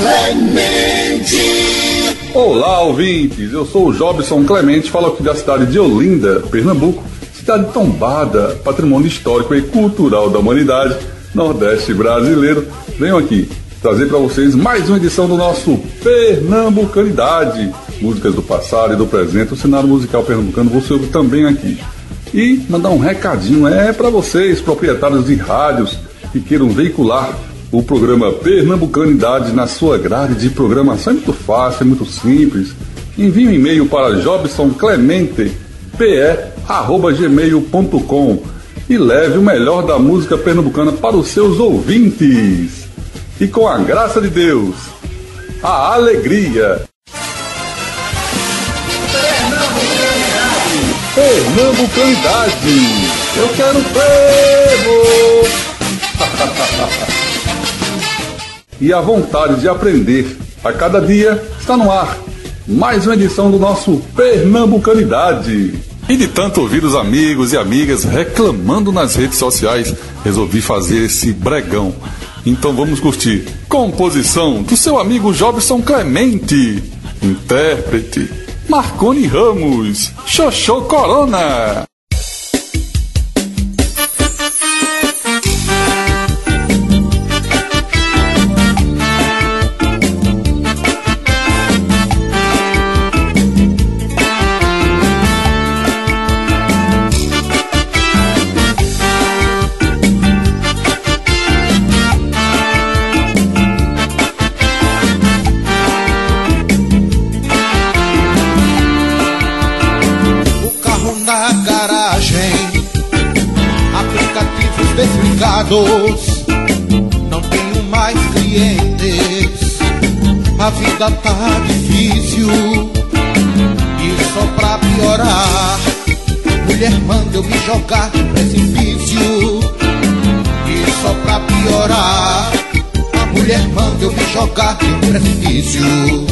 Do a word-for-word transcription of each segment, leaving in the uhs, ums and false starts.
Clemente. Olá, ouvintes, eu sou o Jobson Clemente, falo aqui da cidade de Olinda, Pernambuco, cidade tombada, patrimônio histórico e cultural da humanidade, Nordeste brasileiro. Venho aqui trazer para vocês mais uma edição do nosso Pernambucanidade, músicas do passado e do presente, o cenário musical pernambucano você ouve também aqui. E mandar um recadinho é para vocês, proprietários de rádios que queiram veicular o programa Pernambucanidade na sua grade de programação. É muito fácil, é muito simples. Envie um e-mail para jobsonclemente pe arroba gmail ponto com e leve o melhor da música pernambucana para os seus ouvintes. E com a graça de Deus, a alegria. Pernambucanidade, eu quero fervo. E a vontade de aprender a cada dia está no ar. Mais uma edição do nosso Pernambucanidade. E de tanto ouvir os amigos e amigas reclamando nas redes sociais, resolvi fazer esse bregão. Então vamos curtir. Composição do seu amigo Jobson Clemente. Intérprete Marconi Ramos. Xoxô Corona. Não tenho mais clientes, a vida tá difícil e só pra piorar, mulher manda eu me jogar no precipício. E só pra piorar, a mulher manda eu me jogar no precipício.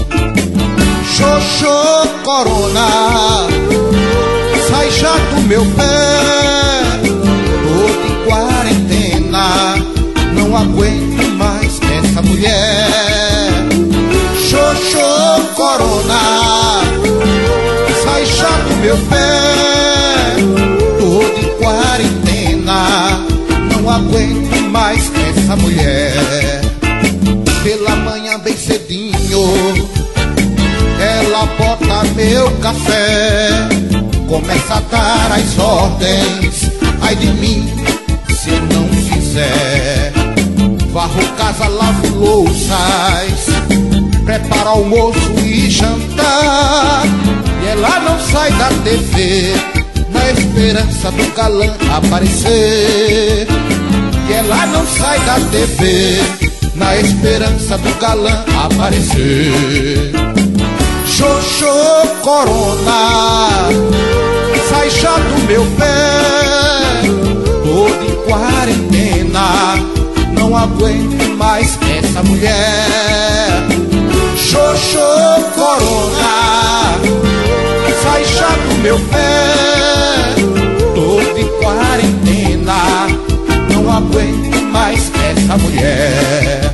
Xoxô Corona, sai já do meu pé, tô de quarentena, não aguento mais essa mulher. Xoxô Corona, sai já do meu pé, tô de quarentena, não aguento mais essa mulher. Pela manhã bem cedinho, ela bota meu café, começa a dar as ordens, ai de mim se eu não fizer. Varro casa, lavo louças, preparo almoço e jantar, e ela não sai da T V na esperança do galã aparecer. E ela não sai da T V na esperança do galã aparecer. Xoxô Corona, sai já do meu pé, tô de quarentena, não aguento mais essa mulher. Xoxô Corona, sai já do meu pé, tô de quarentena, não aguento mais essa mulher.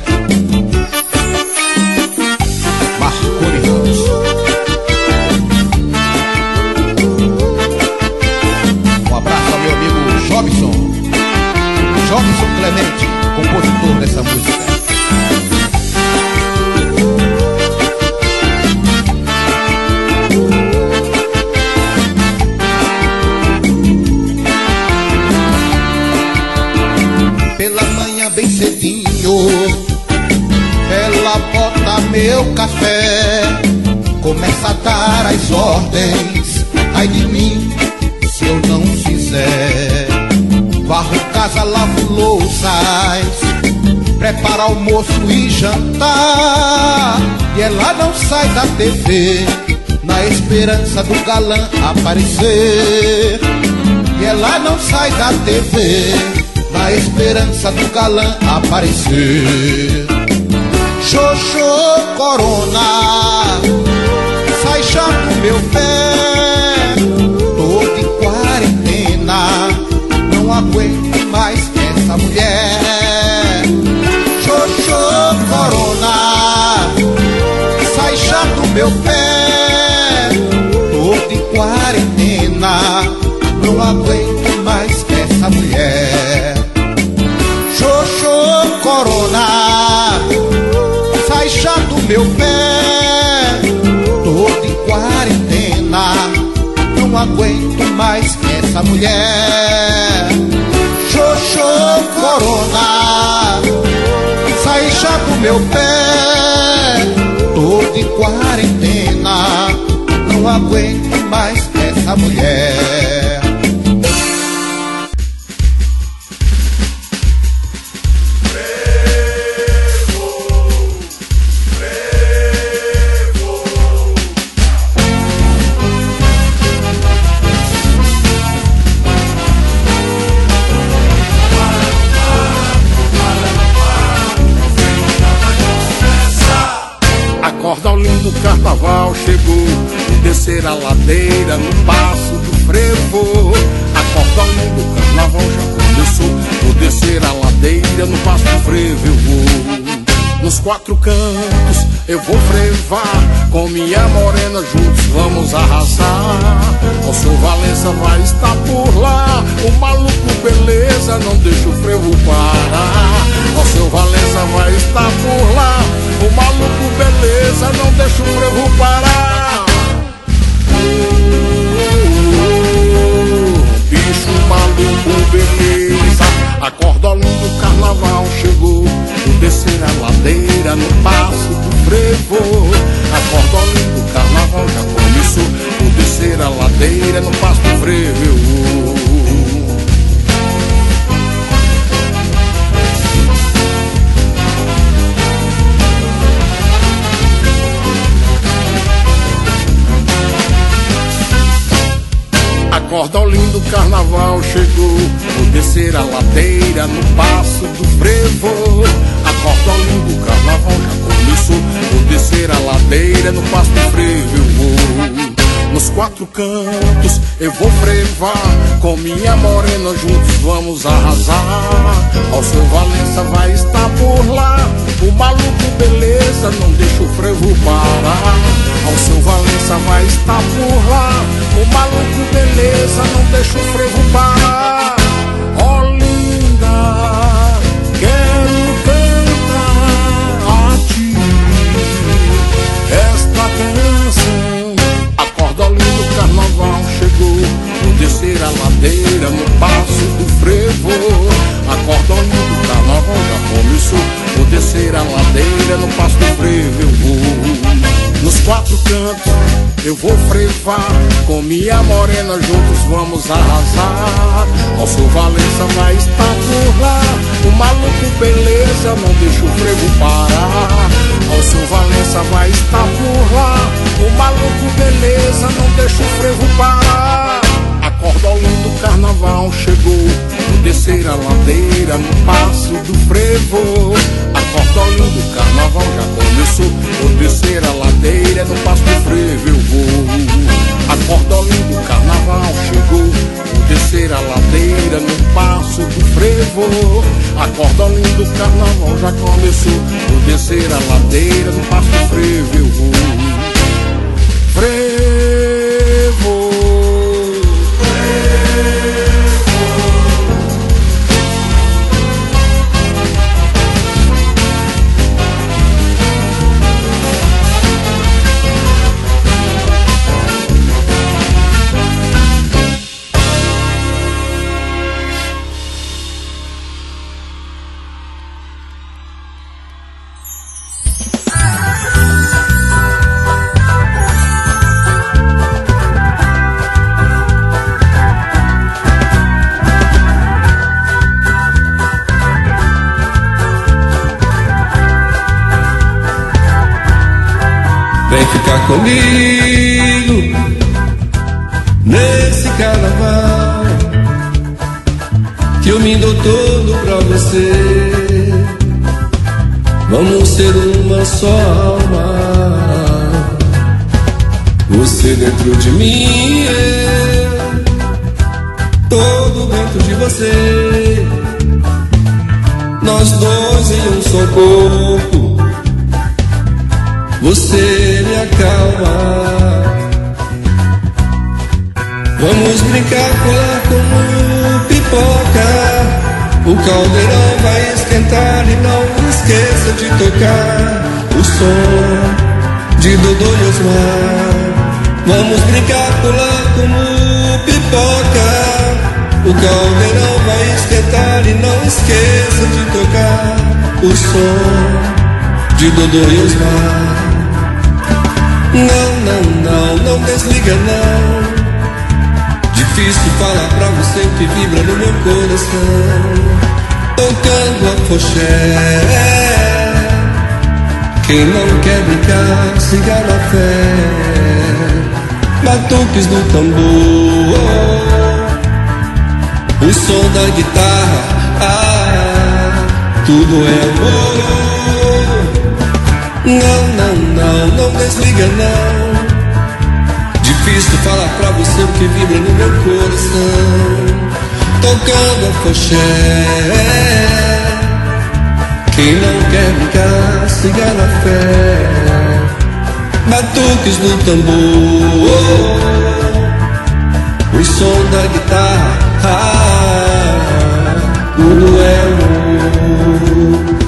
Marconi Ramos. Jobson, Jobson Clemente, compositor dessa música. Pela manhã bem cedinho, ela bota meu café, começa a dar as ordens, ai de mim se eu não fizer. Varro casa, lavo louças, preparo almoço e jantar, e ela não sai da T V na esperança do galã aparecer. E ela não sai da T V na esperança do galã aparecer. Xoxô Corona, sai já do meu pé, tô de quarentena, não aguento mais essa mulher. Xoxô Corona, meu pé. Tô de quarentena, não aguento mais essa mulher. Xoxô, corona, sai já do meu pé. Tô de quarentena, não aguento mais essa mulher. Xoxô, corona, sai já do meu pé. Tô de quarentena, não aguento mais essa mulher. Acorda o lindo carnaval chegou, descer a ladeira no passo do frevo. Acorda o lindo carnaval já começou, vou descer a ladeira no passo do frevo. Eu vou nos quatro cantos, eu vou frevar com minha morena, juntos vamos arrasar. O seu Valença vai estar por lá, o maluco beleza não deixa o frevo parar. O seu Valença vai estar por lá, o maluco beleza não deixa o frevo parar. Bicho maluco beleza, acorda lindo carnaval chegou, vou descer a ladeira no passo do frevo. Acorda lindo carnaval já começou, vou descer a ladeira no passo do frevo. Acorda o lindo carnaval chegou, vou descer a ladeira no passo do frevo. Acorda o lindo carnaval já começou, vou descer a ladeira no passo do frevo. Eu vou nos quatro cantos, eu vou frevar com minha morena, juntos vamos arrasar. Ao seu Valença vai estar por lá, o maluco beleza não deixa o frevo parar. Ao seu Valença vai estar por lá, o maluco beleza não deixa o frevo parar. Ó linda, quero cantar a ti esta canção. Acorda lindo carnaval chegou, vou descer a ladeira no passo do frevo. Acorda lindo carnaval já começou, vou descer a ladeira no passo do frevo. Eu vou nos quatro cantos, eu vou frevar com minha morena, juntos vamos arrasar. O seu Valença vai estar por lá, o maluco beleza não deixa o frevo parar. O seu Valença vai estar por lá, o maluco beleza não deixa o frevo parar. Acorda o lindo carnaval chegou, vou descer a ladeira no passo do frevo. Acorda o lindo carnaval já começou, vou descer a ladeira no passo do frevo. Eu vou. Acorda o lindo carnaval chegou, vou descer a ladeira no passo do frevo. Acorda o lindo carnaval já começou, vou descer a ladeira no passo do frevo. Eu vou. Frevo. Vem ficar comigo nesse carnaval, que eu me dou todo pra você. Vamos ser uma só alma, você dentro de mim, eu todo dentro de você. Nós dois em um só corpo, você me acalma alma. Vamos brincar, pular como pipoca. O caldeirão vai esquentar e não esqueça de tocar o som de Dodô e Osmar. Vamos brincar, pular como pipoca. O caldeirão vai esquentar e não esqueça de tocar o som de Dodô e Osmar. Não, não, não, não desliga não. Difícil falar pra você o que vibra no meu coração. Tocando a foché. Quem não quer brincar, siga na fé. Batuques no tambor, o som da guitarra, ah, tudo é amor. Não, não, não, não desliga não. Difícil falar pra você o que vibra no meu coração. Tocando a foché. Quem não quer brincar, siga na fé. Batuques no tambor, o som da guitarra, ah, tudo é amor.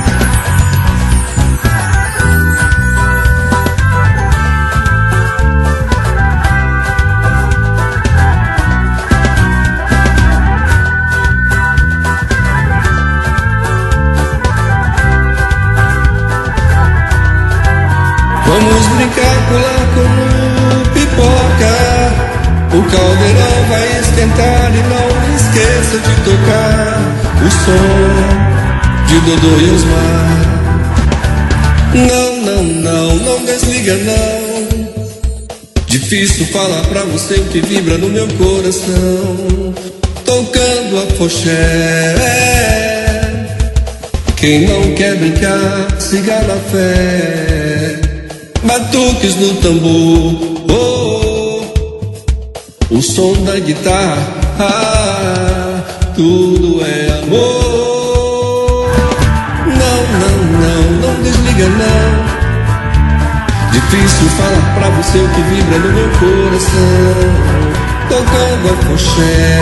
Vamos brincar, pular como pipoca. O caldeirão vai esquentar e não esqueça de tocar o som de Dodô e Osmar. Não, não, não, não desliga não. Difícil falar pra você o que vibra no meu coração. Tocando a foché. Quem não quer brincar, siga na fé. Batuques no tambor, oh, o som da guitarra, ah, tudo é amor. Não, não, não, não desliga não. Difícil falar pra você o que vibra no meu coração. Tocando a foché.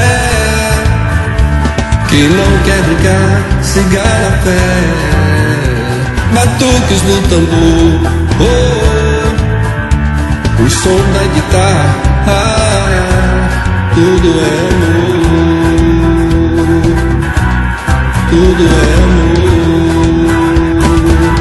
Quem não quer brincar, siga na fé. Batuques no tambor, oh, o som da guitarra, ah, tudo é amor, tudo é amor.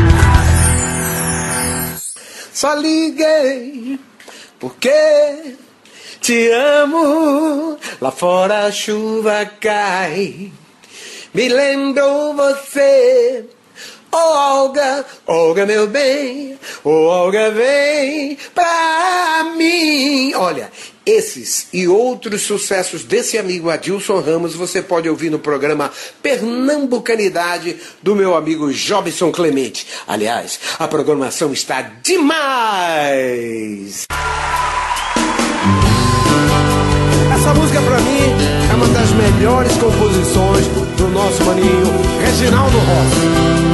Só liguei porque te amo. Lá fora a chuva cai, me lembrou você. Oh Olga, Olga meu bem, oh Olga vem pra mim. Olha, esses e outros sucessos desse amigo Adilson Ramos você pode ouvir no programa Pernambucanidade do meu amigo Jobson Clemente. Aliás, a programação está demais! Essa música pra mim é uma das melhores composições do nosso maninho Reginaldo Rossi.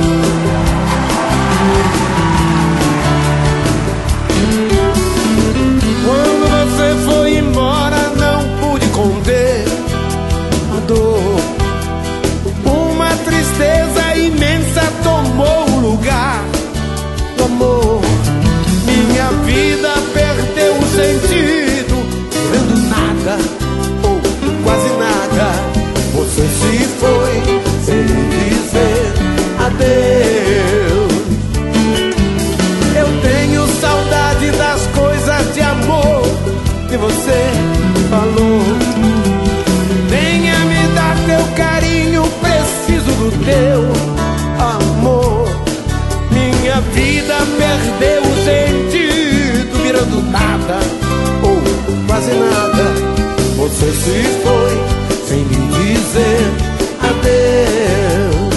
Quando você foi embora não pude conter a dor. Uma tristeza imensa tomou o lugar do amor. Minha vida perdeu o sentido, vendo nada ou quase nada. Você se foi sem me dizer adeus. Eu tenho saudade das coisas de amor que você falou. Venha me dar teu carinho, preciso do teu amor. Minha vida perdeu o sentido, virando nada ou quase nada. Você se foi sem me dizer adeus.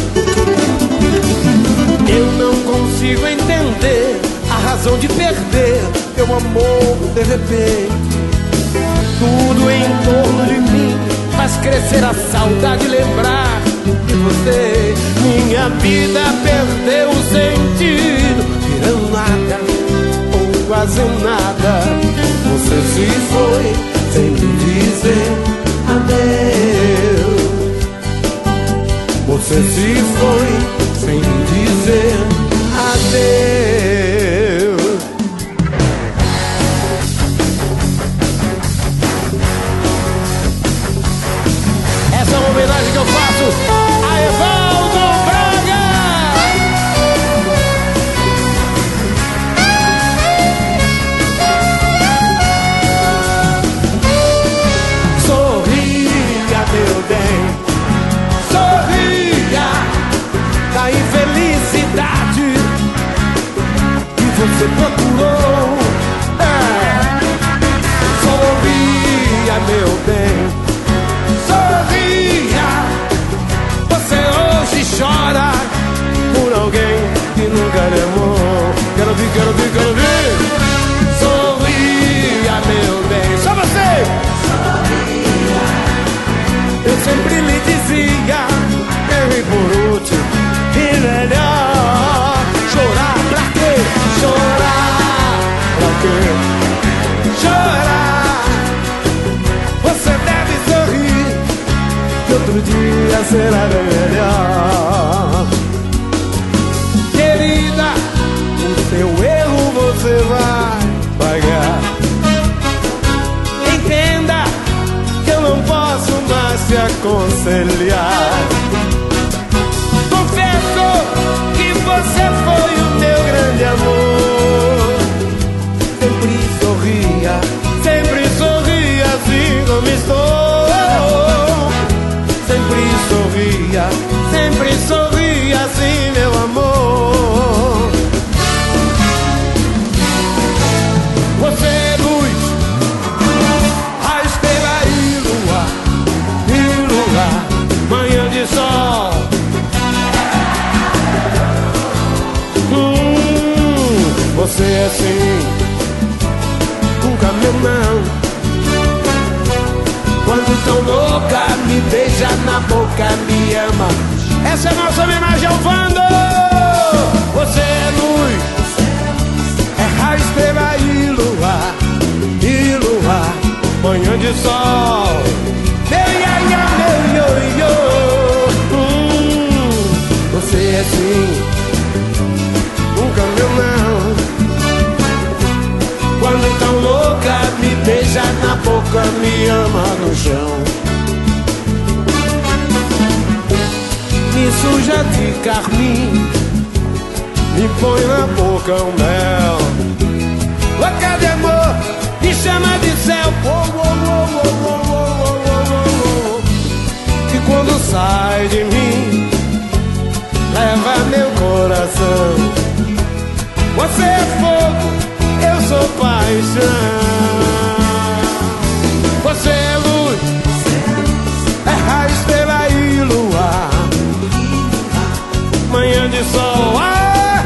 Eu não consigo entender a razão de perder teu amor de repente. Tudo em torno de mim faz crescer a saudade, lembrar de você. Minha vida perdeu o sentido, virando nada ou fazer nada. Você se foi sem me dizer adeus. Você se foi sem me dizer adeus. Essa é uma homenagem que eu faço a Evaldo Braga. Sorria, meu bem, sorria da infelicidade que você procurou. É. Sorria, meu bem, sorria. Você hoje chora por alguém que nunca lhe amou. Quero ver, quero ver, quero ver. Sorria, meu bem, só você. Sorria. Eu sempre lhe dizia, errei por último e melhor. Chorar pra quê? Chorar pra quê? Chorar. Você deve sorrir, que outro dia será bem melhor. Querida, o seu erro você vai pagar. Entenda que eu não posso mais te aconselhar. Confesso que você foi o meu grande amor. Sempre sorria, sempre sorria assim como estou. Sempre sorria, sempre sorria assim, meu amor. Você é luz, a estrela e lua, e lua, manhã de sol. Hum, você é assim, nunca meu não. Quando tão louca, me beija na boca, me ama. Essa é a nossa homenagem ao Vando. Você é luz, é a estrela e lua, e lua, manhã de sol. Meu ia, ia, meu io, io. Hum, você é assim, nunca meu não. Quando tão louca, me beija na boca, me ama no chão. Me suja de carmim, me põe na boca um mel. Louca de amor, me chama de céu. Oh, oh, oh, oh, oh, oh, oh, oh. E quando sai de mim, leva meu coração. Você é fogo, eu sou paixão. Você é luz, é a estrela e lua, manhã de sol. Ah,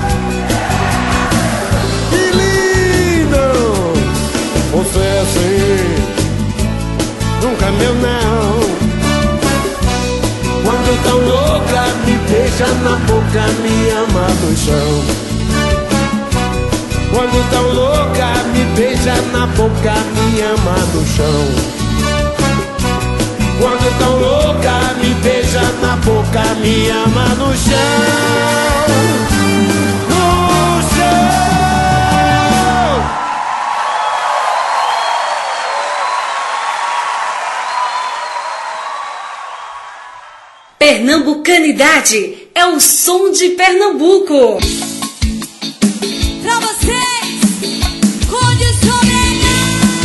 que lindo! Você é assim, nunca meu não. Quando tão louca, me beija na boca, me ama no chão. Quando tão louca, me beija na boca, me ama no chão. Quando tão louca, me beija na boca, me ama no chão. No chão. Pernambucanidade é o som de Pernambuco. Pra vocês, condicionamento.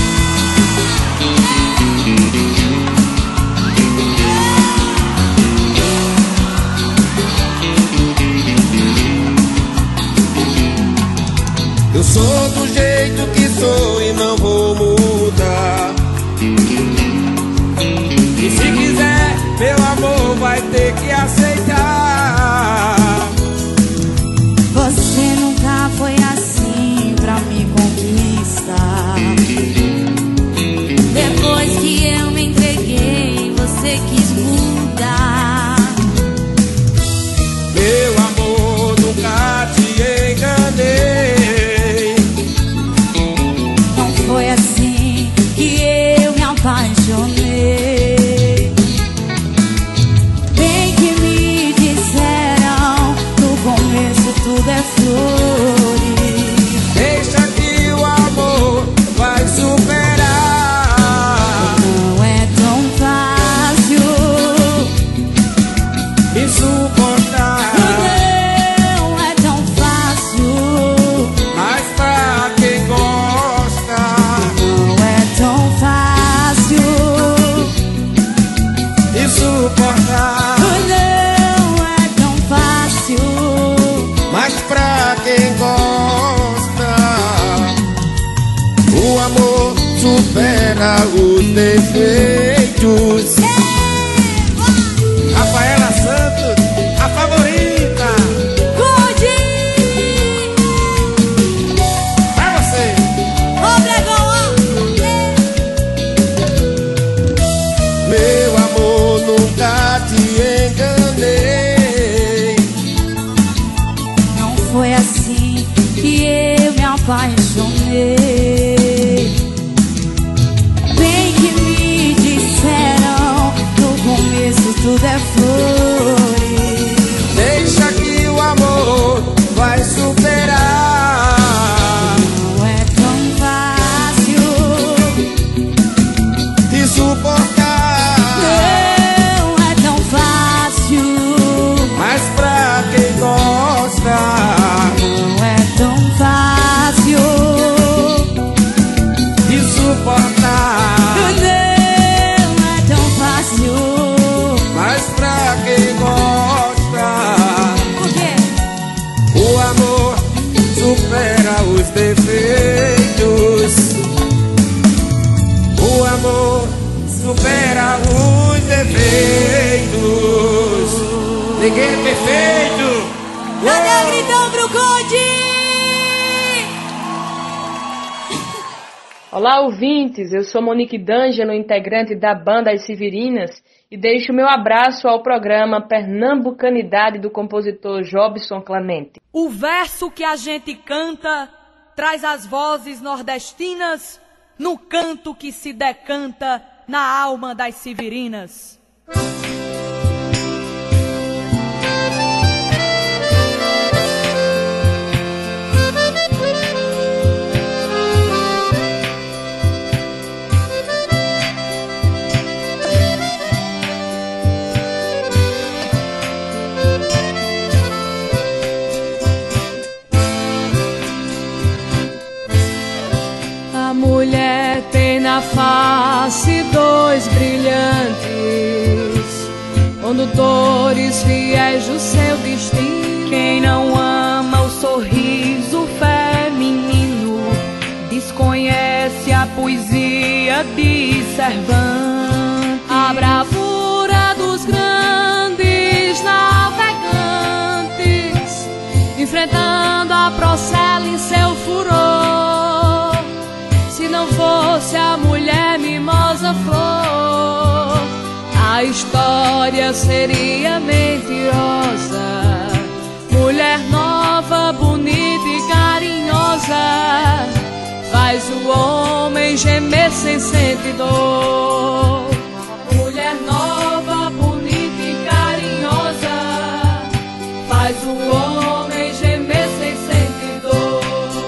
Eu sou do jeito que sou e não vou mudar. E se quiser, meu amor, vai ter que aceitar. amor supera os defeitos. Rafaela Santos, a favorita. Godinho, Pra você. Obregão. Meu amor, nunca te enganei. Não foi assim que eu me apaixonei. Bem que me disseram no começo tudo é flores. Deixa que o amor vai superar. Não é tão fácil E suportar. Não é tão fácil. Mas pra quem gosta, Não é tão fácil e suportar. Não é tão fácil. Mas pra quem gosta, Por quê? o amor supera os defeitos. O amor supera os defeitos. Ninguém é perfeito. Cadê o gritão pro Code? Olá, ouvintes, eu sou Monique D'Angelo, integrante da banda As Severinas, e deixo meu abraço ao programa Pernambucanidade do compositor Jobson Clemente. O verso que a gente canta traz as vozes nordestinas no canto que se decanta na alma das Severinas. A mulher tem na face dois brilhantes condutores fiéis do seu destino. Quem não ama o sorriso feminino desconhece a poesia de Cervantes. A bravura dos grandes navegantes enfrentando a procela em seu furor. Se não fosse a mulher mimosa flor, a história seria mentirosa. Mulher nova, bonita e carinhosa, faz o homem gemer sem sentir dor. Mulher nova, bonita e carinhosa, faz o homem gemer sem sentir dor.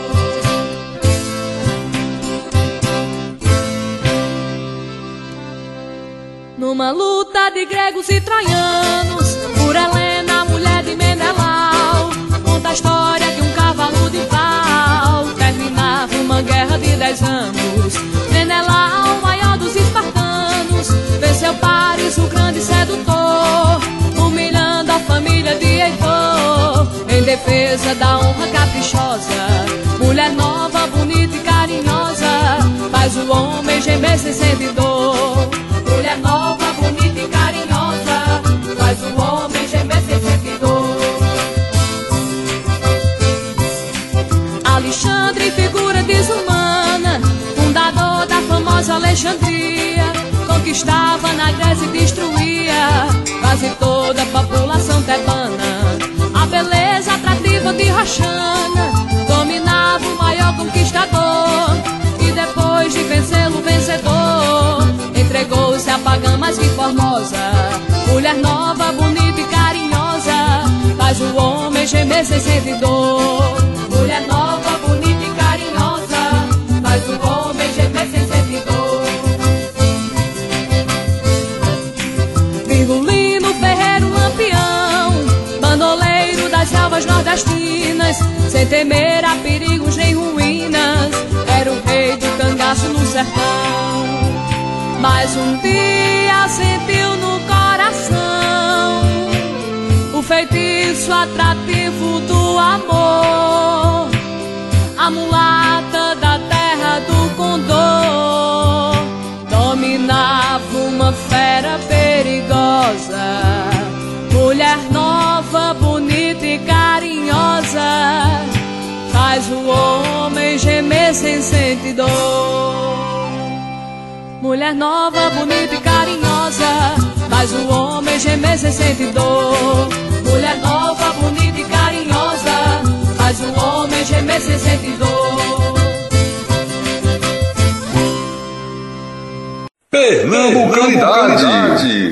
Numa luta de gregos e troianos, por Helena, mulher de Menelau, conta a história de um cavalo de pau. Terminava uma guerra de dez anos. Menelau, maior dos espartanos, venceu Paris, o grande sedutor, humilhando a família de Heitor, em defesa da honra caprichosa. Mulher nova, bonita e carinhosa, faz o homem gemer sem sentir dor. Mulher nova, bonita e carinhosa, faz o homem gemer sem sentir dor. Alexandre, figura desumana, fundador da famosa Alexandria, conquistava na Grécia e destruía quase toda a população tebana. A beleza atrativa de Roxana dominava o maior conquistador, e depois de vencê-lo, vencedor entregou-se à pagã mais que formosa. Mulher nova, bonita e carinhosa, faz o homem gemer sem sentir dor. Mulher nova, bonita e carinhosa, faz o homem gemer sem sentir dor. Virgulino, ferreiro, lampião, bandoleiro das selvas nordestinas, sem temer a perigos nem ruínas, era o rei do cangaço no sertão. Mas um dia sentiu no coração o feitiço atrativo do amor. A mulata da terra do Condor Mulher nova, bonita e carinhosa, faz o homem gemer sem sentir dor. Mulher nova, bonita e carinhosa, faz o homem gemer sem sentir dor. Mulher nova, bonita e carinhosa, faz o homem gemer sem sentir dor. Pernambucanidade.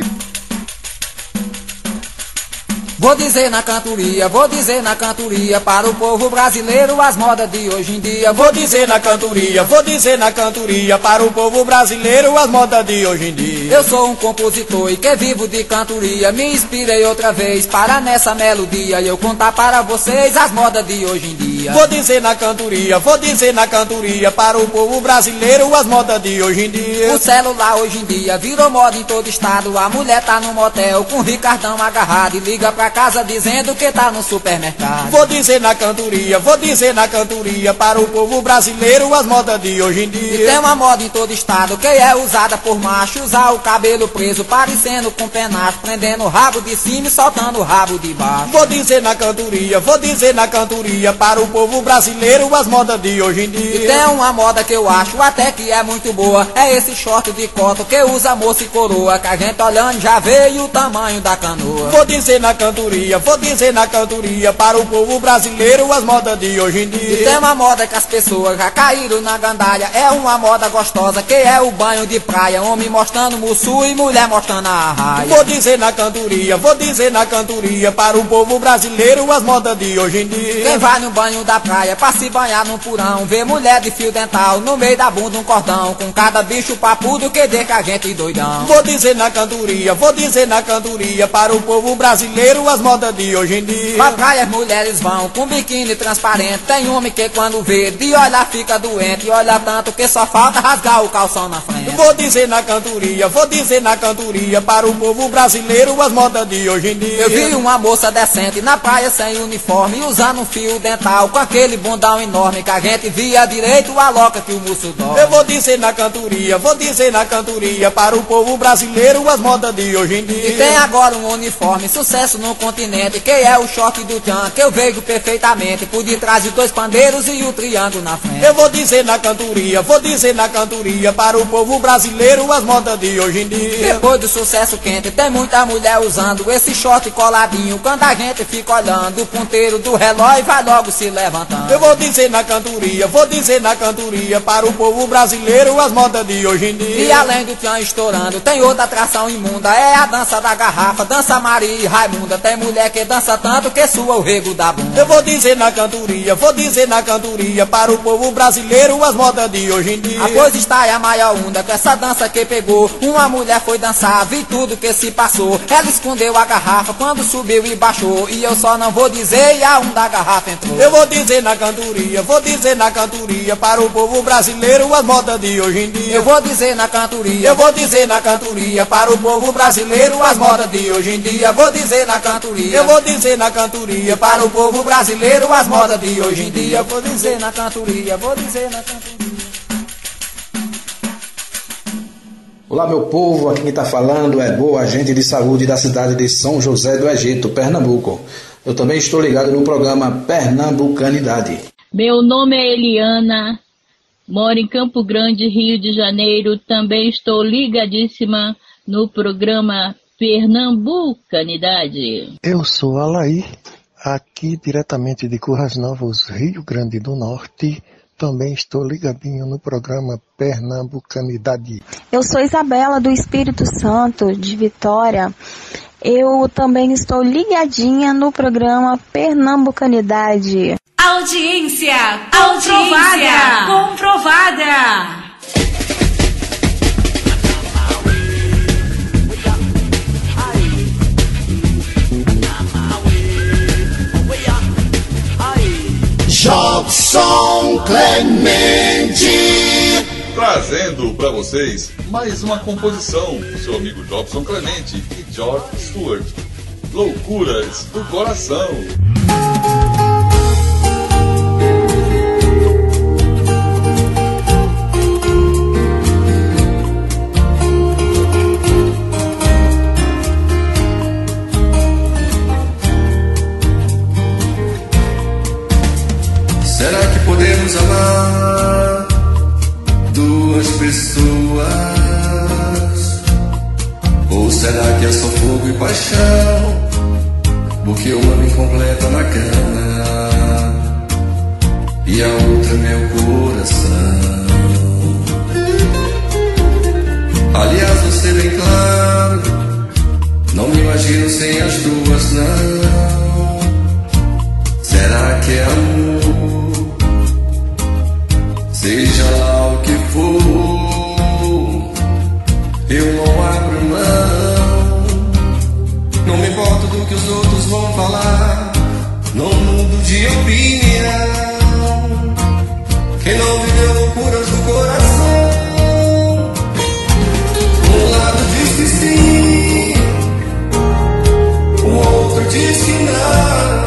Vou dizer na cantoria, vou dizer na cantoria, para o povo brasileiro as modas de hoje em dia. Vou dizer na cantoria, vou dizer na cantoria, para o povo brasileiro as modas de hoje em dia. Eu sou um compositor e que vivo de cantoria, me inspirei outra vez para nessa melodia eu contar para vocês as modas de hoje em dia. Vou dizer na cantoria, vou dizer na cantoria, para o povo brasileiro as modas de hoje em dia. O celular hoje em dia virou moda em todo estado, a mulher tá no motel com o Ricardão agarrado e liga pra casa dizendo que tá no supermercado. Vou dizer na cantoria, vou dizer na cantoria, para o povo brasileiro as modas de hoje em dia. E tem uma moda em todo estado que é usada por macho, usar o cabelo preso parecendo com penacho, prendendo o rabo de cima e soltando o rabo de baixo. Vou dizer na cantoria, vou dizer na cantoria, para o povo brasileiro as modas de hoje em dia. E tem uma moda que eu acho até que é muito boa, é esse short de cotton que usa moça e coroa, que a gente olhando já vê o tamanho da canoa. Vou dizer na cantoria, vou dizer na cantoria, para o povo brasileiro as modas de hoje em dia. E tem uma moda que as pessoas já caíram na gandalha, é uma moda gostosa que é o banho de praia, homem mostrando mussu e mulher mostrando a arraia. Vou dizer na cantoria, vou dizer na cantoria, para o povo brasileiro as modas de hoje em dia. Quem vai no banho da praia pra se banhar no purão, vê mulher de fio dental no meio da bunda um cordão, com cada bicho papudo que deixa a gente doidão. Vou dizer na cantoria, vou dizer na cantoria, para o povo brasileiro as modas de hoje em dia. Pra praia as mulheres vão com biquíni transparente, tem homem que quando vê de olhar fica doente, e olha tanto que só falta rasgar o calção na frente. Vou dizer na cantoria, vou dizer na cantoria, para o povo brasileiro as modas de hoje em dia. Eu vi uma moça decente na praia sem uniforme, usando um fio dental com aquele bundão enorme, que a gente via direito a loca que o moço dorme. Eu vou dizer na cantoria, vou dizer na cantoria, para o povo brasileiro as modas de hoje em dia. E tem agora um uniforme, sucesso no continente, que é o short do tchan, que eu vejo perfeitamente, por detrás de dois pandeiros e o triângulo na frente. Eu vou dizer na cantoria, vou dizer na cantoria, para o povo brasileiro as modas de hoje em dia. Depois do sucesso quente, tem muita mulher usando esse short coladinho, quando a gente fica olhando, o ponteiro do relógio vai logo se levantando. Eu vou dizer na cantoria, vou dizer na cantoria, para o povo brasileiro as modas de hoje em dia. E além do tchan estourando, tem outra atração imunda, é a dança da garrafa, dança Maria e Raimunda. Tem mulher que dança tanto que sua o rego da bunda. Eu vou dizer na cantoria, vou dizer na cantoria, para o povo brasileiro as modas de hoje em dia. Após está a maior onda, com essa dança que pegou, uma mulher foi dançar, vi tudo que se passou. Ela escondeu a garrafa quando subiu e baixou, e eu só não vou dizer, e a um da garrafa entrou. Eu vou dizer na cantoria, vou dizer na cantoria, para o povo brasileiro as modas de hoje em dia. Eu vou dizer na cantoria, eu vou dizer na cantoria, para o povo brasileiro as modas de hoje em dia. Vou dizer na cantoria, eu vou dizer na cantoria, para o povo brasileiro as modas de hoje em dia. Vou dizer na cantoria, vou dizer na cantoria. Olá meu povo, aqui quem está falando é Boa, agente de saúde da cidade de São José do Egito, Pernambuco. Eu também estou ligado no programa Pernambucanidade. Meu nome é Eliana, moro em Campo Grande, Rio de Janeiro. Também estou ligadíssima no programa Pernambucanidade. Eu sou Alaí, aqui diretamente de Currais Novos, Rio Grande do Norte. Também estou ligadinho no programa Pernambucanidade. Eu sou Isabela do Espírito Santo, de Vitória. Eu também estou ligadinha no programa Pernambucanidade. Audiência, audiência comprovada. comprovada. Jobson Clemente, trazendo para vocês mais uma composição do seu amigo Jobson Clemente e George Stewart, Loucuras do Coração. paixão, porque uma me completa na cama e a outra meu coração. Aliás, você bem claro, não me imagino sem as duas, não. Será que é amor? Seja lá o que for, eu não abro mão. Não me importo do que os outros vão falar, não mudo de opinião. Quem não viveu loucuras do coração, um lado diz que sim, o outro diz que não.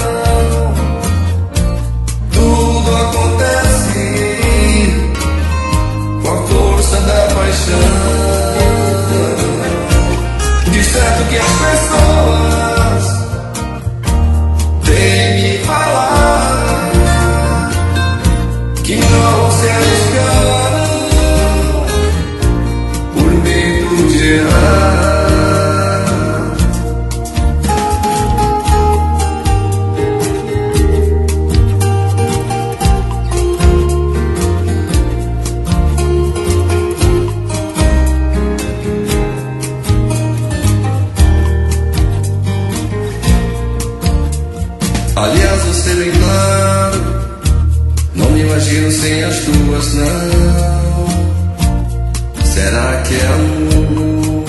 Tudo acontece com a força da paixão. De certo que as pessoas têm me falar que não se arriscaram por medo de errar. Aliás, você bem claro, não me imagino sem as duas, não. Será que é amor?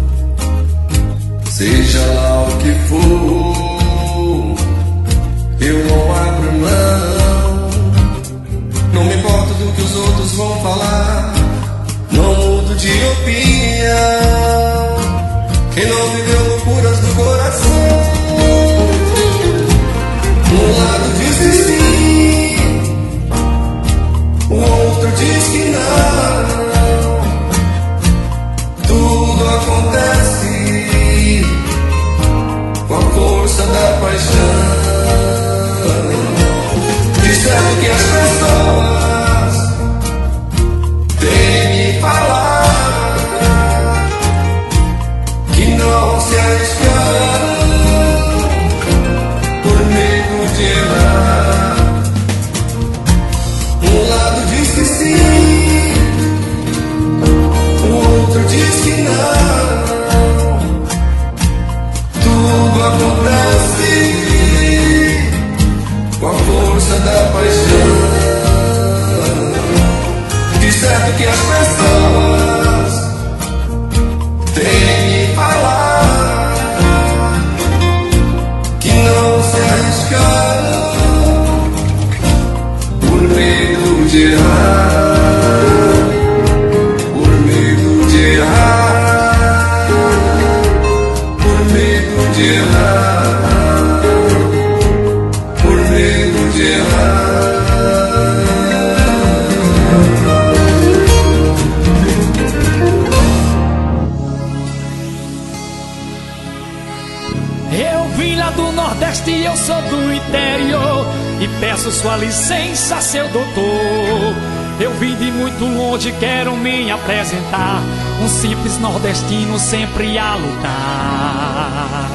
Seja lá o que for, eu não abro mão. Não me importo do que os outros vão falar, não mudo de opinião. Quem não viveu loucuras do coração, um lado diz que sim, o outro diz que não. Tudo acontece com a força da paixão. De certo que as pessoas têm me falar que não se arriscaram por medo de errar. Um lado diz que sim, o outro diz que não. Tudo acontece com a força da paixão. De certo que as pessoas têm me falar que não se arriscaram por medo de errar, por medo de errar, por medo de errar, por medo de errar. Eu vim lá do Nordeste e eu sou do interior, e peço sua licença, seu doutor. Eu vim de muito longe, quero me apresentar, um simples nordestino sempre a lutar.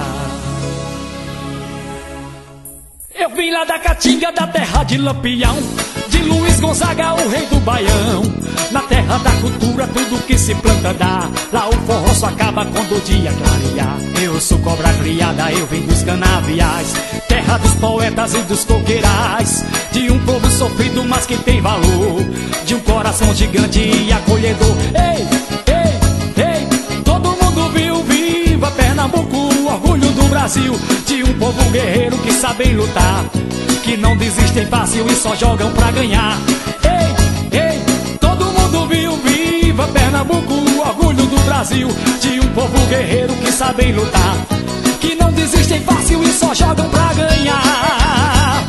Eu vim lá da Caatinga, da terra de Lampião, de Luiz Gonzaga, o rei do Baião. Na terra da cultura, tudo que se planta dá. Lá o forró só acaba quando o dia clarear. Eu sou cobra criada, eu vim dos canaviais, terra dos poetas e dos coqueirais, de um povo sofrido, mas que tem valor, de um coração gigante e acolhedor. Ei, ei, ei, todo mundo viu, viva Pernambuco, o orgulho do Brasil, de um povo guerreiro que sabem lutar, que não desistem fácil e só jogam pra ganhar. Ei, ei, todo mundo viu, viva Pernambuco, o orgulho do Brasil, de um povo guerreiro que sabem lutar, que não desistem fácil e só jogam pra ganhar.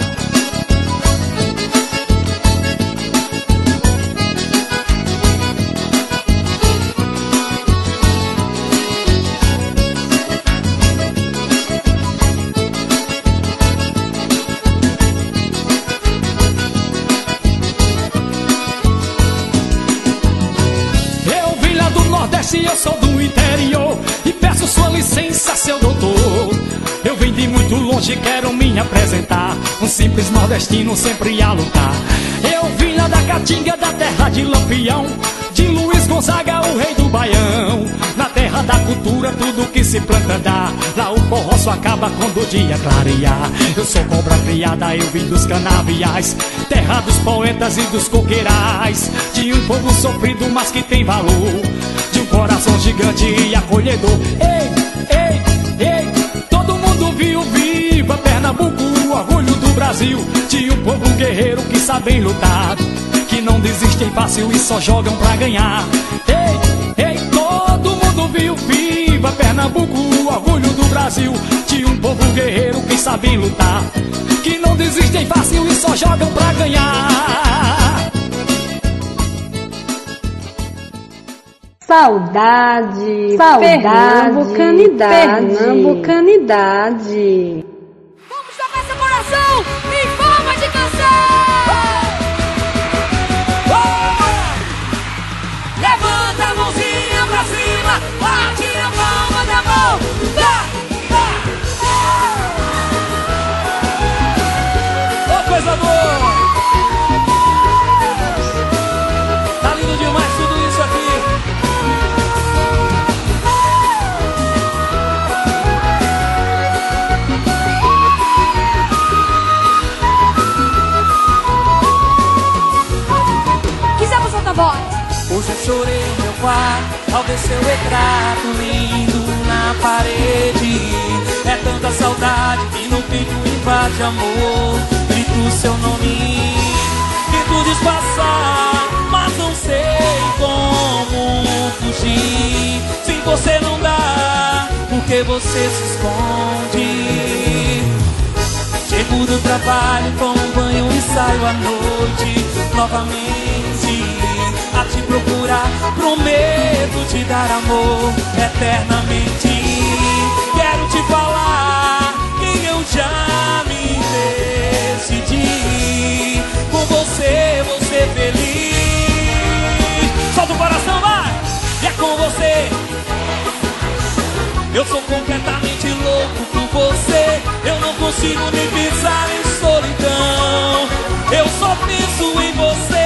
Eu vim lá do Nordeste, eu sou do interior, e peço sua licença, seu doutor. muito longe quero me apresentar, um simples nordestino sempre a lutar. Eu vim lá da Caatinga, da terra de Lampião, de Luiz Gonzaga, o rei do Baião. Na terra da cultura tudo que se planta dá, lá o forró só acaba quando o dia clarear. Eu sou cobra criada, eu vim dos canaviais, terra dos poetas e dos coqueirais, de um povo sofrido mas que tem valor, de um coração gigante e acolhedor. Ei, ei, ei, todo mundo viu, viva Pernambuco, o orgulho do Brasil, de um povo guerreiro que sabem lutar, que não desistem fácil e só jogam pra ganhar. Ei, ei, todo mundo viu, viva Pernambuco, o orgulho do Brasil, de um povo guerreiro que sabem lutar, que não desistem fácil e só jogam pra ganhar. Saudade, saudade, pernambucanidade, pernambucanidade. Vamos tocar seu coração em forma de canção. Levanta a mãozinha pra cima, bate a palma da mão. Tá, tá. Ô, coisa boa! Tá lindo demais tudo isso aqui. Quisemos outra voz. Hoje eu chorei no meu quarto ao ver seu retrato lindo na parede. É tanta saudade que no peito invade amor. Grito seu nome, tento disfarçar, mas não sei como fugir. Sem você não dá, porque você se esconde. Chego do trabalho, tomo um banho e saio à noite novamente a te procurar. Prometo te dar amor eternamente. Quero te falar quem eu já me decidi. Com você, vou ser feliz. Solta o coração, vai! E é com você. Eu sou completamente louco por você. Eu não consigo nem pensar em solidão. Eu só penso em você.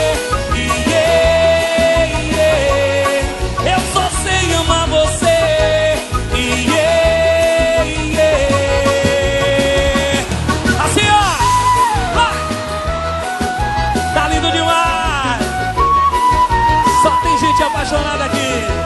Yeah, yeah. Eu só sei amar você. Yeah, yeah. Assim, ó. Vai. Tá lindo demais. Só tem gente apaixonada aqui.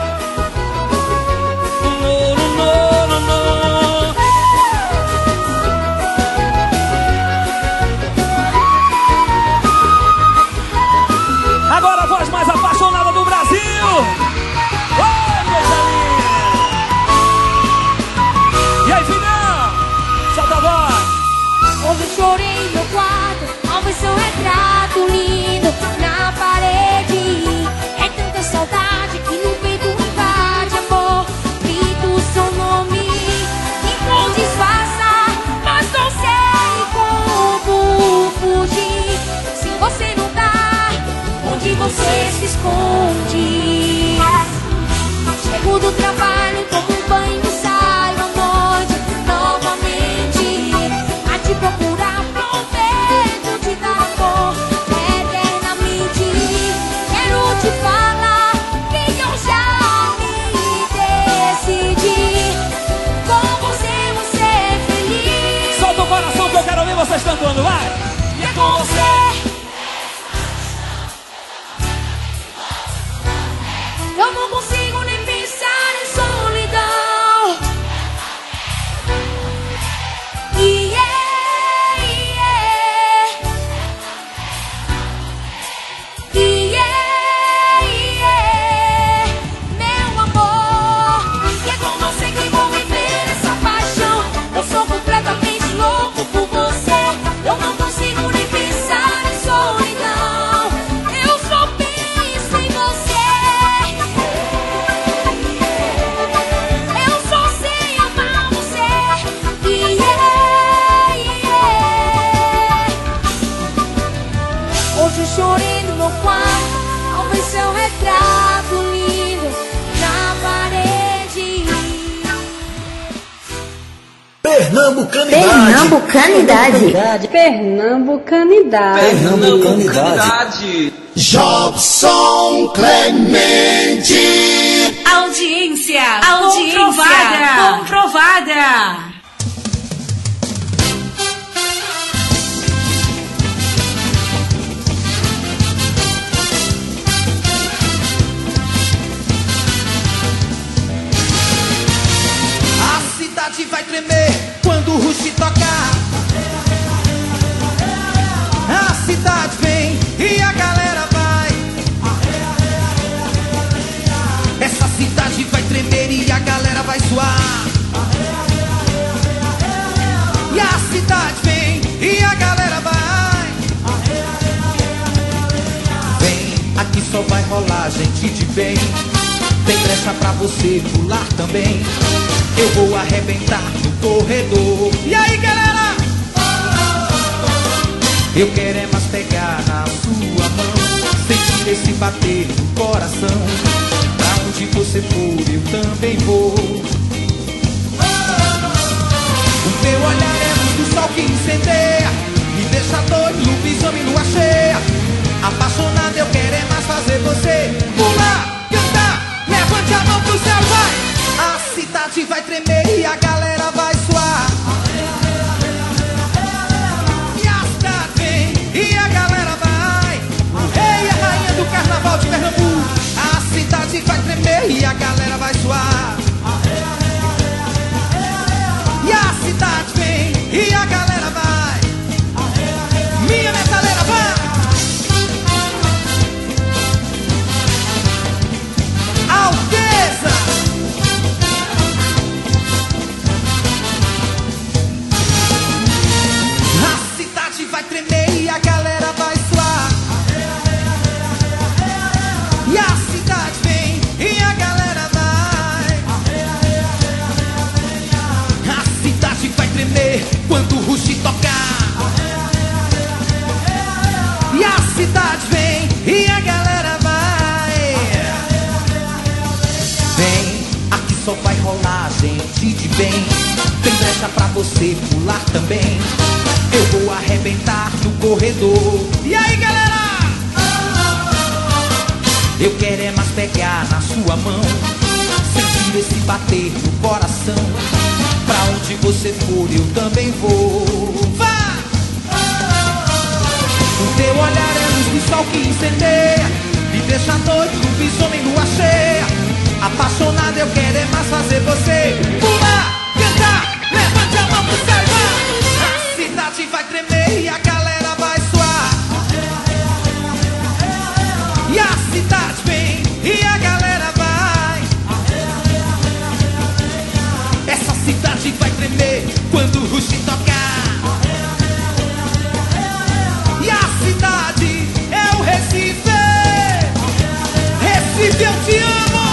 Agora a voz mais apaixonada do Brasil. Oh, coisa linda. E aí, filhão? Solta a voz. Hoje eu chorei no meu quarto ao ver seu retrato lindo na parede. É tanta saudade que no peito invade amor. Grito seu nome, então disfarça, mas não sei como fugir. Se você não dá, onde você se esconde? Chego do trabalho, tomo um banho e saio à noite novamente a te procurar. Prometo te dar amor eternamente. Quero te falar que eu já me decidi. Com você vou ser feliz. Solta o coração que eu quero ver vocês cantando, vai! E é com você. Eu não consigo nem pensar em solidão. Yeah, yeah. Yeah, yeah. Meu amor, e é com você que vou viver essa paixão. Eu sou completamente louco por você. Eu não consigo nem pensar em solidão. Eu só penso em você. Pernambucanidade. Pernambucanidade. Pernambucanidade. Pernambucanidade. Jobson Clemente. Audiência, audiência comprovada. comprovada. Vai tremer quando o Rush tocar. A cidade vem e a galera vai. Essa cidade vai tremer e a galera vai suar. E a cidade vem e a galera vai. Vem, aqui só vai rolar gente de bem. Tem brecha pra você pular também. Eu vou arrebentar no corredor. E aí, galera? Eu quero é mais pegar na sua mão, sentir esse bater no coração. Pra onde você for, eu também vou. O meu olhar é luz do sol que incendeia, me deixa doido, lobisomem, lua cheia. Apaixonado, eu quero é mais fazer você pular, cantar, levante a mão pro céu, vai! A cidade vai tremer e a galera vai suar. E a cidade vem e a galera vai. O rei e a rainha do carnaval de Pernambuco. A cidade vai tremer e a galera vai suar. E a cidade vem e a galera vai. Minha metaleira vai. Alteza. Vai tremer e a galera vai suar. E a cidade vem e a galera vai. A cidade vai tremer quando o Rush tocar. E a cidade vem e a galera vai. Vem, aqui só vai rolar gente de bem. Tem brecha pra você pular também. Eu vou arrebentar no corredor. E aí, galera? Eu quero é mais pegar na sua mão, sentir esse bater no coração. Pra onde você for, eu também vou. Vá! O teu olhar é luz do sol que incendeia, me deixa doido, lobisomem, lua cheia. Apaixonado, eu quero é mais fazer você pular, cantar, levante a mão pro céu e vá! A cidade vai tremer e a galera vai suar. E a cidade vem e a galera vai. Essa cidade vai tremer quando o Rush tocar. E a cidade é o Recife. Recife, eu te amo.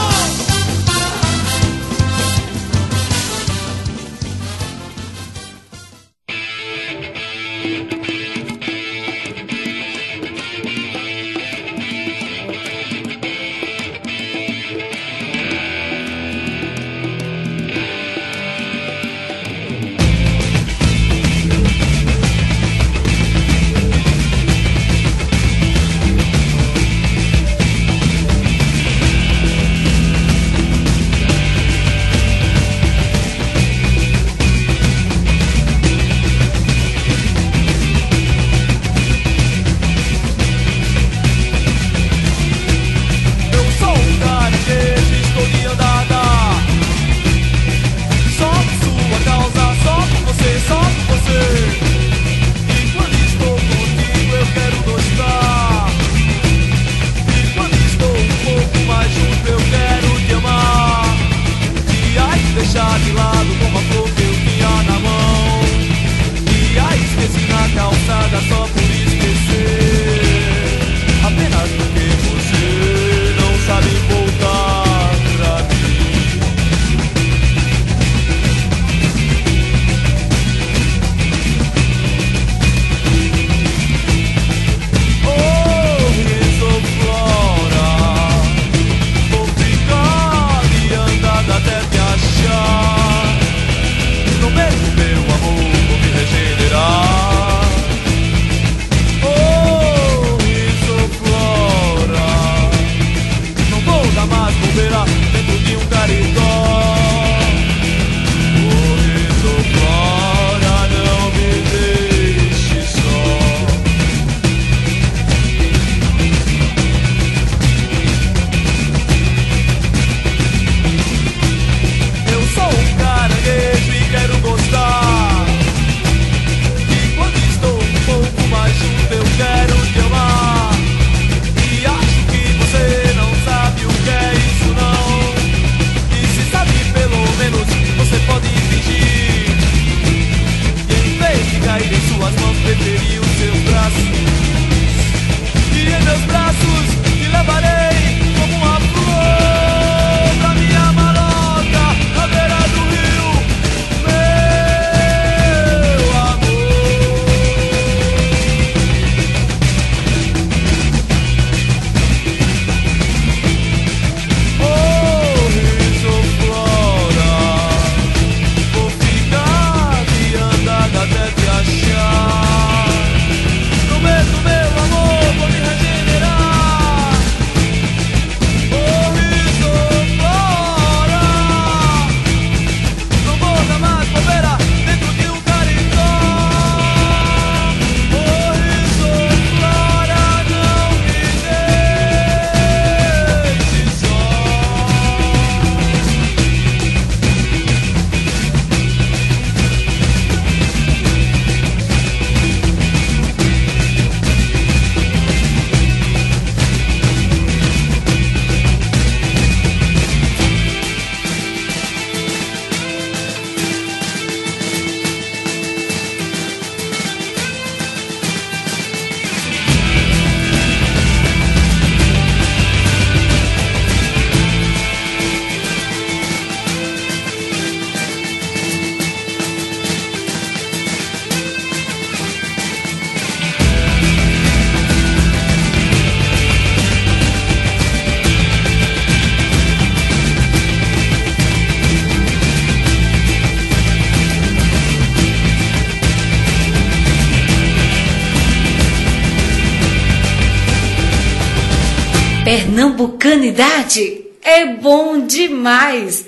Pernambucanidade é bom demais.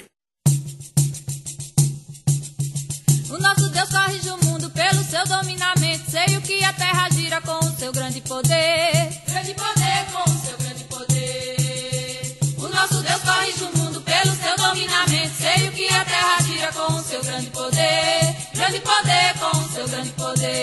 O nosso Deus corrige o mundo pelo seu dominamento. Sei o que a terra gira com o seu grande poder. Grande poder com o seu grande poder. O nosso Deus corrige o mundo pelo seu dominamento. Sei o que a terra gira com o seu grande poder. Grande poder com o seu grande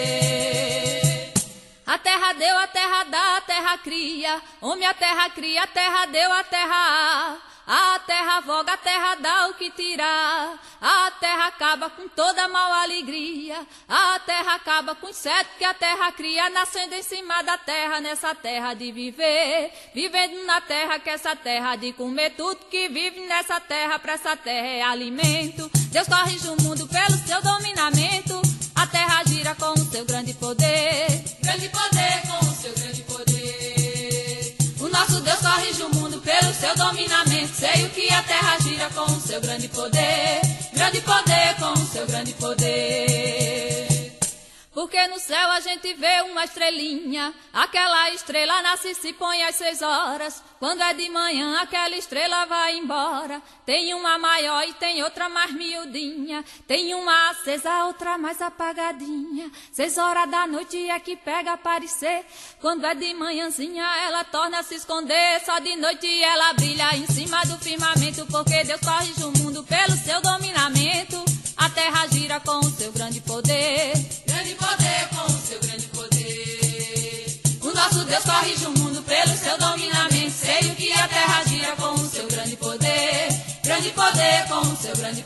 poder. A terra deu, a terra dá, a terra cria. Homem, a terra cria, a terra deu, a terra há. A terra voga, a terra dá o que tirar. A terra acaba com toda mal alegria. A terra acaba com o inseto que a terra cria. Nascendo em cima da terra, nessa terra de viver. Vivendo na terra, que essa terra de comer. Tudo que vive nessa terra, pra essa terra é alimento. Deus corrige o mundo pelo seu dominamento. A terra gira com o seu grande poder. Grande poder com o seu grande poder. O nosso Deus corrige o mundo pelo seu dominamento. Sei o que a terra gira com o seu grande poder. Grande poder com o seu grande poder. Porque no céu a gente vê uma estrelinha. Aquela estrela nasce e se põe às seis horas. Quando é de manhã aquela estrela vai embora. Tem uma maior e tem outra mais miudinha. Tem uma acesa, outra mais apagadinha. Seis horas da noite é que pega a aparecer. Quando é de manhãzinha ela torna a se esconder. Só de noite ela brilha em cima do firmamento. Porque Deus corrige o mundo pelo seu dominamento. A terra gira com o seu grande poder. Grande poder com o seu grande poder. O nosso Deus corrige o mundo pelo seu dominamento. Sei o que a terra gira com o seu grande poder. Grande poder com o seu grande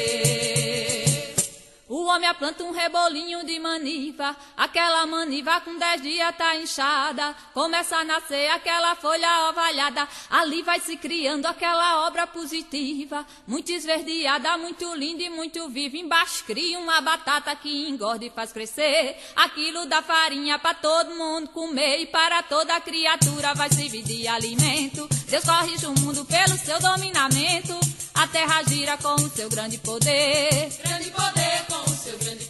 poder. O homem planta um rebolinho de maniva. Aquela maniva com dez dias tá inchada. Começa a nascer aquela folha ovalhada. Ali vai se criando aquela obra positiva. Muito esverdeada, muito linda e muito viva. Embaixo cria uma batata que engorda e faz crescer. Aquilo dá farinha pra todo mundo comer. E para toda criatura vai servir de alimento. Deus corrige o mundo pelo seu dominamento. A terra gira com o seu grande poder. Grande poder com o seu grande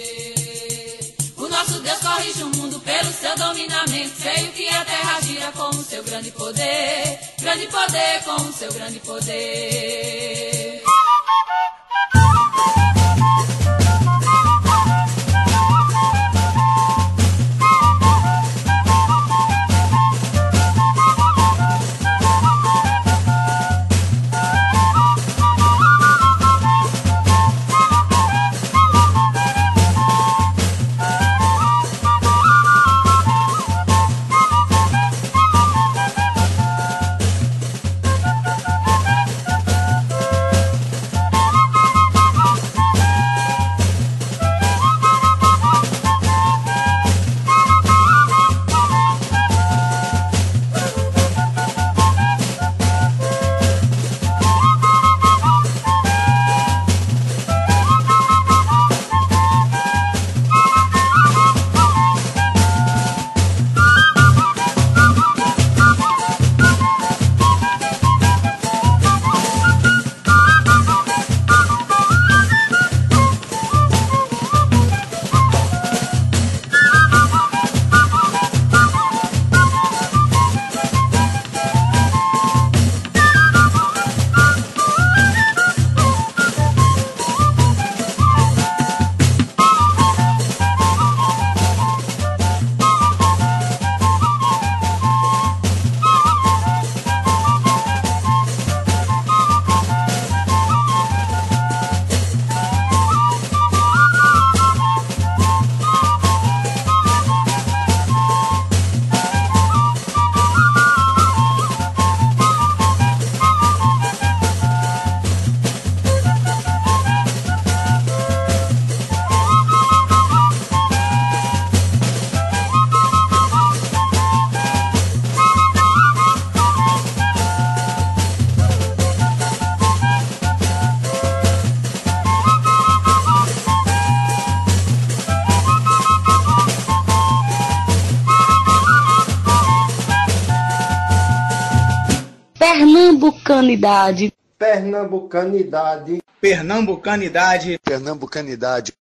poder. O nosso Deus corrige o mundo pelo seu dominamento. Sei o que a terra gira com o seu grande poder. Grande poder com o seu grande poder. Pernambucanidade. Pernambucanidade. Pernambucanidade. Pernambucanidade.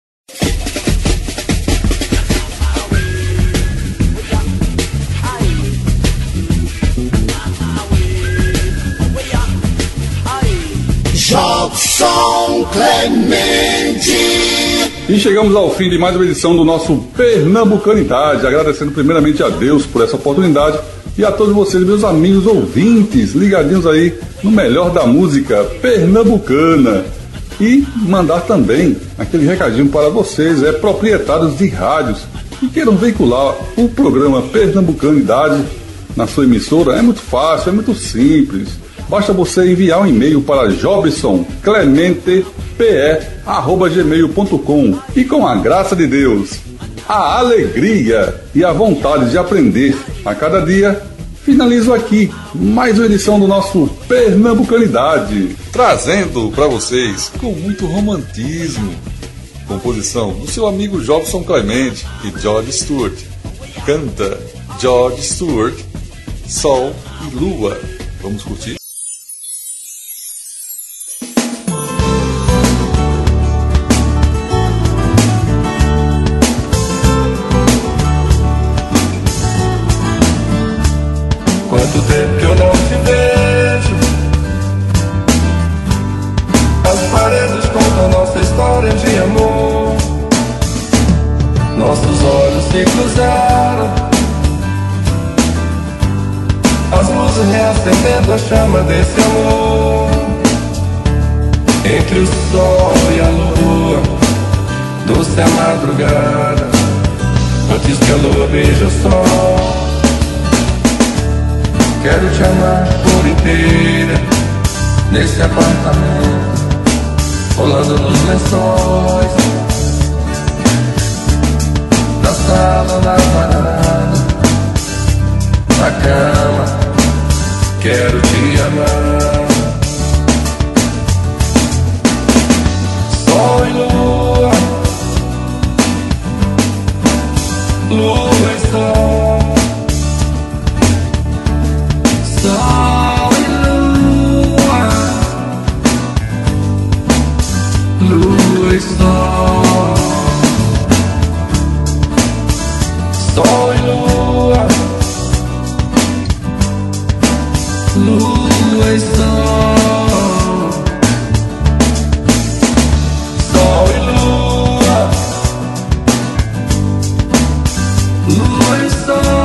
Jobson Clemente. E chegamos ao fim de mais uma edição do nosso Pernambucanidade, agradecendo primeiramente a Deus por essa oportunidade e a todos vocês, meus amigos ouvintes, ligadinhos aí no melhor da música pernambucana. E mandar também aquele recadinho para vocês, é proprietários de rádios que queiram veicular o programa Pernambucanidade na sua emissora. É muito fácil, é muito simples. Basta você enviar um e-mail para jobson clemente p e arroba gmail ponto com e, com a graça de Deus, a alegria e a vontade de aprender a cada dia, finalizo aqui mais uma edição do nosso Pernambucanidade, trazendo para vocês com muito romantismo, composição do seu amigo Jobson Clemente e George Stewart. Canta George Stewart, Sol e Lua. Vamos curtir? Quanto tempo que eu não te vejo. As paredes contam nossa história de amor. Nossos olhos se cruzaram, as luzes reacendendo a chama desse amor. Entre o sol e a lua, doce a madrugada, antes que a lua beije o sol. Quero te amar por inteira, nesse apartamento, rolando nos lençóis, na sala, na varanda, na cama. Quero te amar. Sol e lua, lua e sol. Sol e lua, lua e sol. Sol e lua, lua e sol. Sol e lua, lua e sol.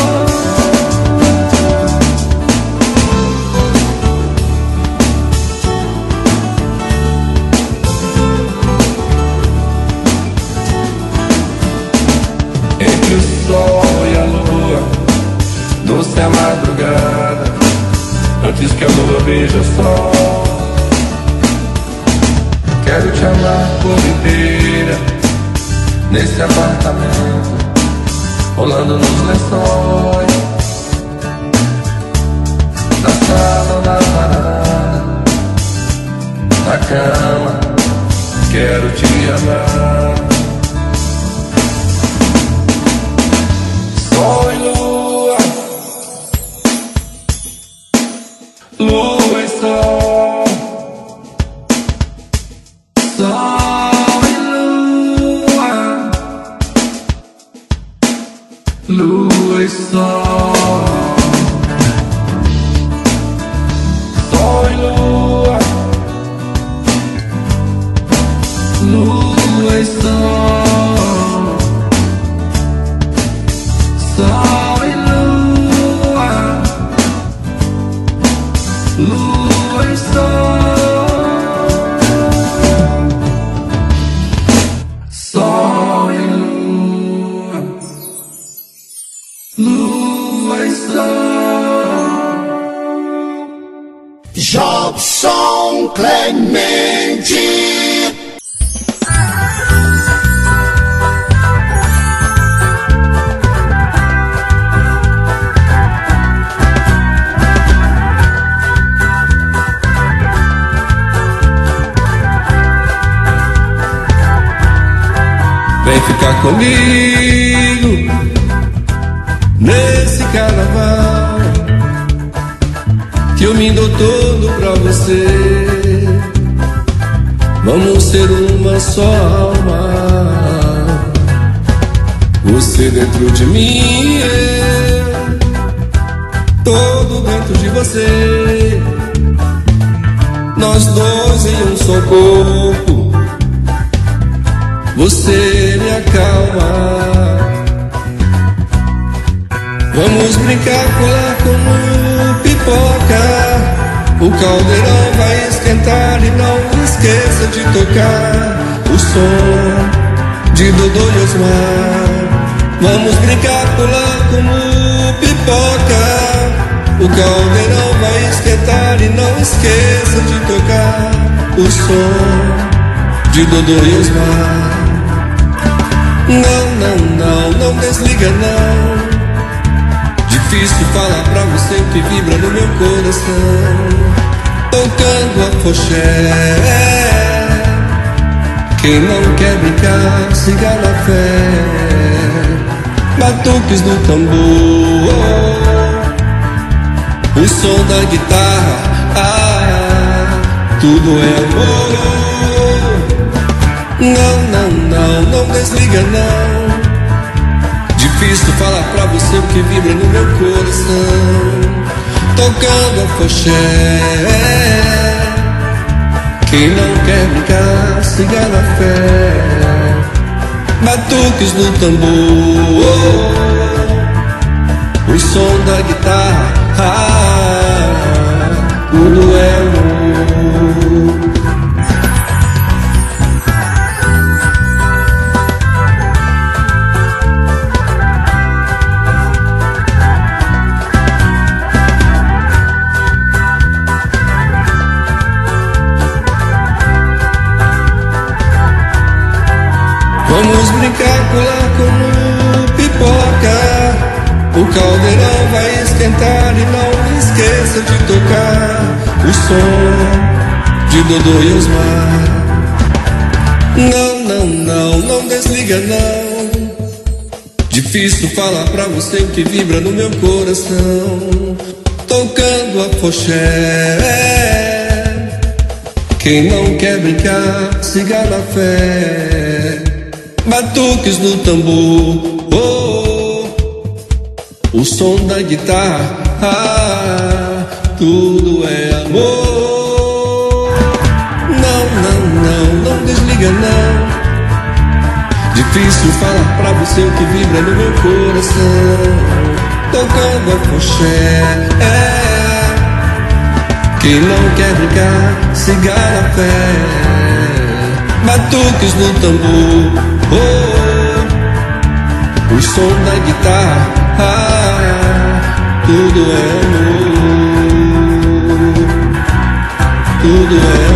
Entre o sol e a lua, doce a madrugada, antes que a lua beije o sol. Quero te amar por inteira, nesse apartamento, rolando nos lençóis, na sala, na varanda, na cama. Quero te amar. Sol e lua, lua e sol. Sol e lua, lua e sol. Sol e lua, lua e sol. Sol e lua, lua e sol. Sol e lua, lua e sol. Jobson Clemente. Vem ficar comigo nesse carnaval, que eu me dou todo pra você. Vamos ser uma só alma, você dentro de mim, eu todo dentro de você. Nós dois olhos em um só corpo, você me acalma. Vamos brincar, pular como pipoca. O caldeirão vai esquentar e não esqueça de tocar o som de Dodô e Osmar. Vamos brincar, pular como pipoca. O caldeirão vai esquentar e não esqueça de tocar o som de Dodô e Osmar. Não, não, não, não desliga não. Difícil falar pra você o que vibra no meu coração. Tocando a foché. Quem não quer brincar, siga na fé. Batuques do tambor, o som da guitarra, ah, tudo é amor. Não, não, não, não desliga não. Difícil falar pra você o que vibra no meu coração. Tocando a foché. Quem não quer brincar, siga na fé. Batuques no tambor, o som da guitarra, ah, tudo é amor. Vamos brincar, pular como pipoca. O caldeirão vai esquentar e não esqueça de tocar o som de Dodô e Osmar. Não, não, não, não desliga não. Difícil falar pra você o que vibra no meu coração. Tocando a foché. Quem não quer brincar, siga na fé. Batuques no tambor, oh, o som da guitarra, ah, tudo é amor. Não, não, não, não desliga não. Difícil falar pra você o que vibra no meu coração. Tocando a foché, é. Quem não quer brincar, siga na fé. Batuques no tambor, oh, o som da guitarra, ah, tudo é amor, tudo é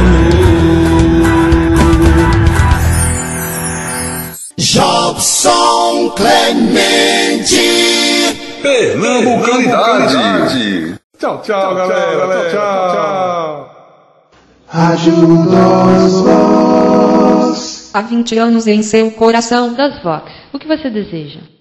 amor. Jobson Clemente, Pernambucanidade. Tchau, tchau, galera, galera. Tchau, tchau. Ajuda-os. Há vinte anos em seu coração das Vox. O que você deseja?